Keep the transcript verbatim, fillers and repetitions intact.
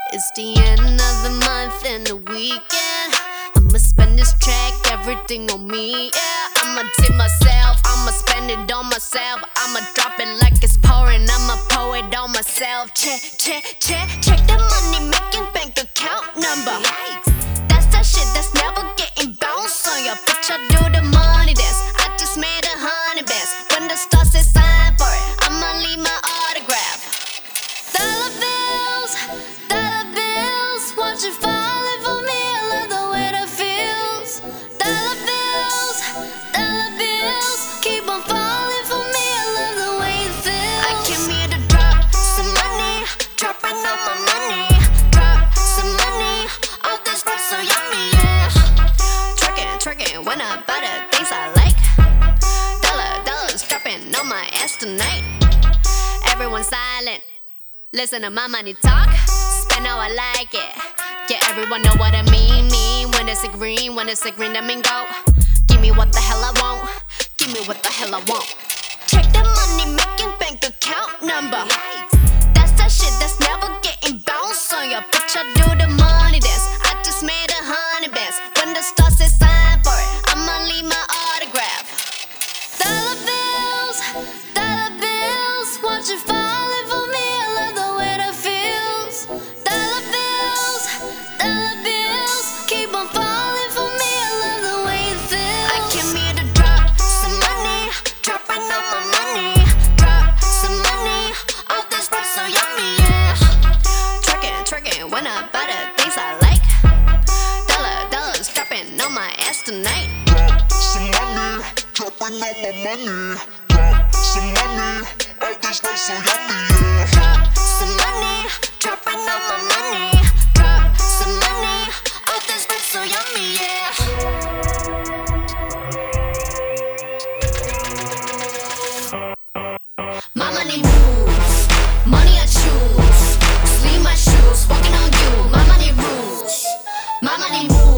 It's the end of the month and the weekend. I'ma spend this track, everything on me, yeah. I'ma tip myself, I'ma spend it on myself. I'ma drop it like it's pouring, I'ma pour it on myself. Check, check, check, check the money making bank account number. That's that shit that's never getting bounced on your bitch. I do the money dance, I just made a hundred bands. When the stars say sign for it, I'ma leave my autograph. Dollar bills, dollar bills, watch it falling for me. I love the way that feels. Dollar bills, dollar bills, keep on falling for me. I love the way it feels. I came here to drop some money, dropping all my money. Drop some money, all this rap so yummy, yeah. Twerking, twerking, when I buy the things I like. Dollar, dollars dropping on my ass tonight. Everyone silent, listen to my money talk. Spend how I like it. Yeah, everyone know what I mean. Mean when it's a green, when it's a green, that mean go. Give me what the hell I want. Give me what the hell I want. Check the money making bank account number. That's that shit that's never getting bounced on your bitch. I do the money dance, I just made a hundred bands. When the stars say sign for it, I'ma leave my autograph. Dollar bills, dollar bills, watch it falling for me. I love the way that feels. Dollar bills, dollar bills, keep on falling for me. I love the way it feels. I came here to drop some money, dropping all my money. Drop some money, all this rap so yummy, yeah. Twerking, twerking, when I buy the things I like. Dollar, dollars dropping on my ass tonight. Drop some money, dropping all my money. Drop some money, all this rap so yummy, yeah. Drop some money, dropping all my money. Drop some money, all this rap so yummy, yeah. My money moves, money I choose. Sleeve my shoes, walking on you. My money rules, my money moves.